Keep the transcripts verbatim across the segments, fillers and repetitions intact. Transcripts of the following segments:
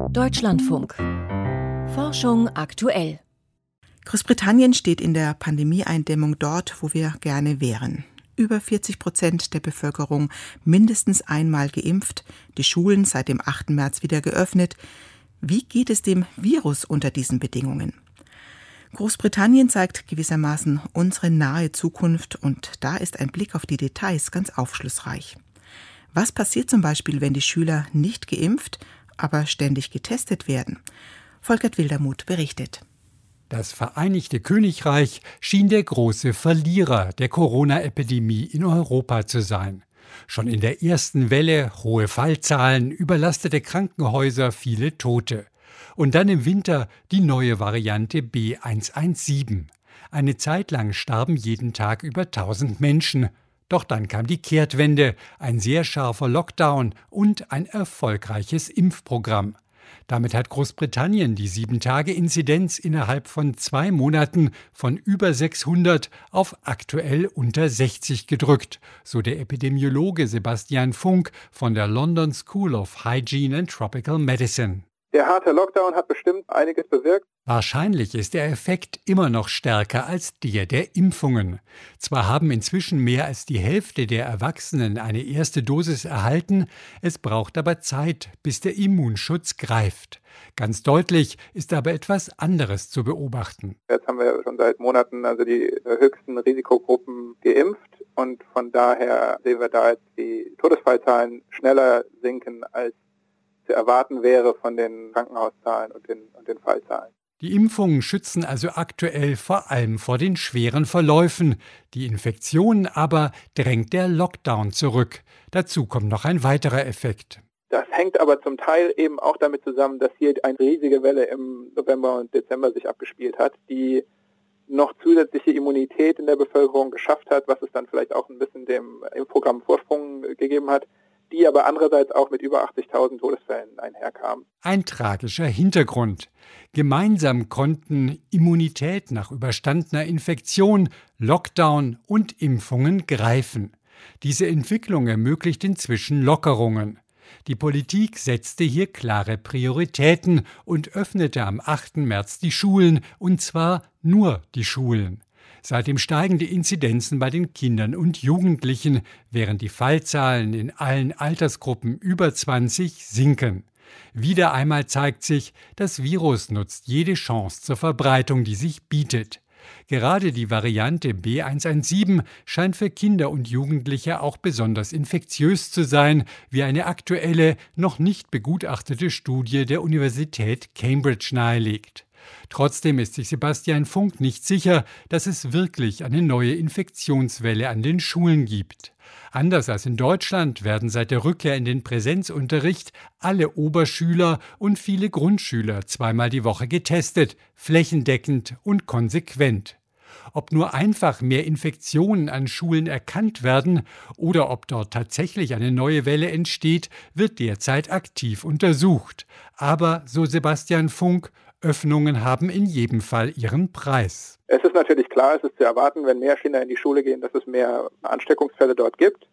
Deutschlandfunk. Forschung aktuell. Großbritannien steht in der Pandemieeindämmung dort, wo wir gerne wären. Über vierzig Prozent der Bevölkerung mindestens einmal geimpft, die Schulen seit dem achten März wieder geöffnet. Wie geht es dem Virus unter diesen Bedingungen? Großbritannien zeigt gewissermaßen unsere nahe Zukunft und da ist ein Blick auf die Details ganz aufschlussreich. Was passiert zum Beispiel, wenn die Schüler nicht geimpft, aber ständig getestet werden? Volkert Wildermuth berichtet. Das Vereinigte Königreich schien der große Verlierer der Corona-Epidemie in Europa zu sein. Schon in der ersten Welle hohe Fallzahlen, überlastete Krankenhäuser, viele Tote. Und dann im Winter die neue Variante B eins eins sieben. Eine Zeit lang starben jeden Tag über tausend Menschen. Doch dann kam die Kehrtwende, ein sehr scharfer Lockdown und ein erfolgreiches Impfprogramm. Damit hat Großbritannien die sieben-Tage-Inzidenz innerhalb von zwei Monaten von über sechshundert auf aktuell unter sechzig gedrückt, so der Epidemiologe Sebastian Funk von der London School of Hygiene and Tropical Medicine. Der harte Lockdown hat bestimmt einiges bewirkt. Wahrscheinlich ist der Effekt immer noch stärker als der der Impfungen. Zwar haben inzwischen mehr als die Hälfte der Erwachsenen eine erste Dosis erhalten, es braucht aber Zeit, bis der Immunschutz greift. Ganz deutlich ist aber etwas anderes zu beobachten. Jetzt haben wir schon seit Monaten also die höchsten Risikogruppen geimpft und von daher sehen wir da jetzt die Todesfallzahlen schneller sinken, als zu erwarten wäre von den Krankenhauszahlen und den, und den Fallzahlen. Die Impfungen schützen also aktuell vor allem vor den schweren Verläufen. Die Infektionen aber drängt der Lockdown zurück. Dazu kommt noch ein weiterer Effekt. Das hängt aber zum Teil eben auch damit zusammen, dass hier eine riesige Welle im November und Dezember sich abgespielt hat, die noch zusätzliche Immunität in der Bevölkerung geschafft hat, was es dann vielleicht auch ein bisschen dem Impfprogramm Vorsprung gegeben hat, die aber andererseits auch mit über achtzigtausend Todesfällen einherkam. Ein tragischer Hintergrund. Gemeinsam konnten Immunität nach überstandener Infektion, Lockdown und Impfungen greifen. Diese Entwicklung ermöglicht inzwischen Lockerungen. Die Politik setzte hier klare Prioritäten und öffnete am achten März die Schulen, und zwar nur die Schulen. Seitdem steigen die Inzidenzen bei den Kindern und Jugendlichen, während die Fallzahlen in allen Altersgruppen über zwanzig sinken. Wieder einmal zeigt sich, das Virus nutzt jede Chance zur Verbreitung, die sich bietet. Gerade die Variante B eins eins sieben scheint für Kinder und Jugendliche auch besonders infektiös zu sein, wie eine aktuelle, noch nicht begutachtete Studie der Universität Cambridge nahelegt. Trotzdem ist sich Sebastian Funk nicht sicher, dass es wirklich eine neue Infektionswelle an den Schulen gibt. Anders als in Deutschland werden seit der Rückkehr in den Präsenzunterricht alle Oberschüler und viele Grundschüler zweimal die Woche getestet, flächendeckend und konsequent. Ob nur einfach mehr Infektionen an Schulen erkannt werden oder ob dort tatsächlich eine neue Welle entsteht, wird derzeit aktiv untersucht. Aber, so Sebastian Funk, Öffnungen haben in jedem Fall ihren Preis. Es ist natürlich klar, es ist zu erwarten, wenn mehr Kinder in die Schule gehen, dass es mehr Ansteckungsfälle dort gibt.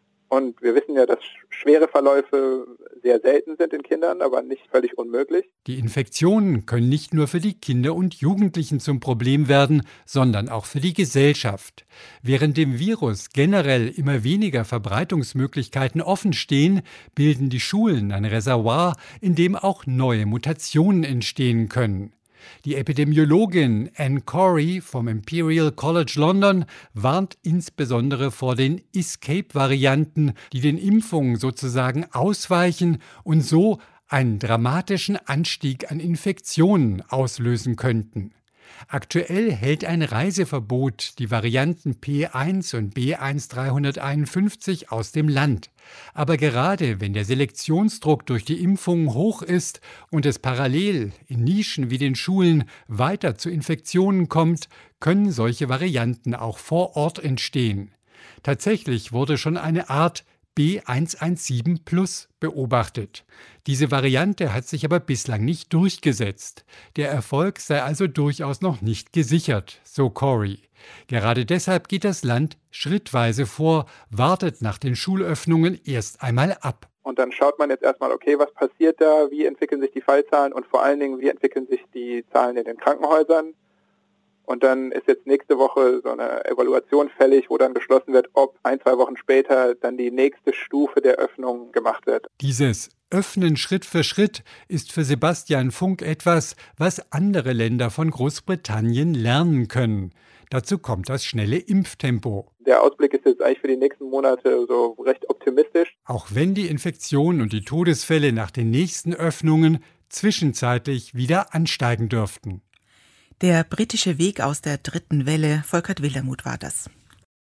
Und wir wissen ja, dass schwere Verläufe sehr selten sind in Kindern, aber nicht völlig unmöglich. Die Infektionen können nicht nur für die Kinder und Jugendlichen zum Problem werden, sondern auch für die Gesellschaft. Während dem Virus generell immer weniger Verbreitungsmöglichkeiten offenstehen, bilden die Schulen ein Reservoir, in dem auch neue Mutationen entstehen können. Die Epidemiologin Anne Corey vom Imperial College London warnt insbesondere vor den Escape-Varianten, die den Impfungen sozusagen ausweichen und so einen dramatischen Anstieg an Infektionen auslösen könnten. Aktuell hält ein Reiseverbot die Varianten P eins und B eins dreihunderteinundfünfzig aus dem Land. Aber gerade wenn der Selektionsdruck durch die Impfungen hoch ist und es parallel in Nischen wie den Schulen weiter zu Infektionen kommt, können solche Varianten auch vor Ort entstehen. Tatsächlich wurde schon eine Art B eins eins sieben Plus beobachtet. Diese Variante hat sich aber bislang nicht durchgesetzt. Der Erfolg sei also durchaus noch nicht gesichert, so Corey. Gerade deshalb geht das Land schrittweise vor, wartet nach den Schulöffnungen erst einmal ab. Und dann schaut man jetzt erstmal, okay, was passiert da, wie entwickeln sich die Fallzahlen und vor allen Dingen, wie entwickeln sich die Zahlen in den Krankenhäusern. Und dann ist jetzt nächste Woche so eine Evaluation fällig, wo dann beschlossen wird, ob ein, zwei Wochen später dann die nächste Stufe der Öffnung gemacht wird. Dieses Öffnen Schritt für Schritt ist für Sebastian Funk etwas, was andere Länder von Großbritannien lernen können. Dazu kommt das schnelle Impftempo. Der Ausblick ist jetzt eigentlich für die nächsten Monate so recht optimistisch. Auch wenn die Infektionen und die Todesfälle nach den nächsten Öffnungen zwischenzeitlich wieder ansteigen dürften. Der britische Weg aus der dritten Welle, Volkert Wildermuth war das.